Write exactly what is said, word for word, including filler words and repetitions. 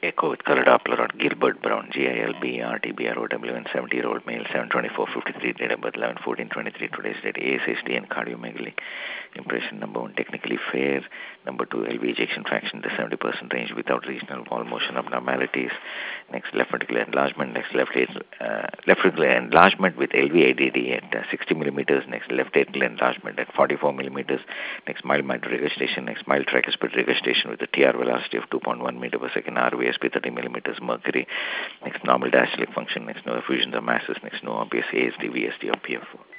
Echo with color Doppler on Gilbert Brown, G I L B R T B R O W, and seventy-year-old male, seven twenty-four fifty-three, date of birth eleven fourteen twenty-three, today's date, A S H D and cardiomegaly. Impression number one, technically fair. Number two, L V ejection fraction in the seventy percent range without regional wall motion abnormalities. Next, left ventricular enlargement. Next, left atrial, uh, left ventricular enlargement with L V A D D at uh, sixty millimeters. Next, left atrial enlargement at forty-four millimeters. Next, mild mitral regurgitation. Next, mild tricuspid regurgitation with a T R velocity of two point one meter per second. R V S P thirty millimeters mercury. Next, normal diastolic function. Next, no effusions or masses. Next, no obvious A S D, V S D or P F O.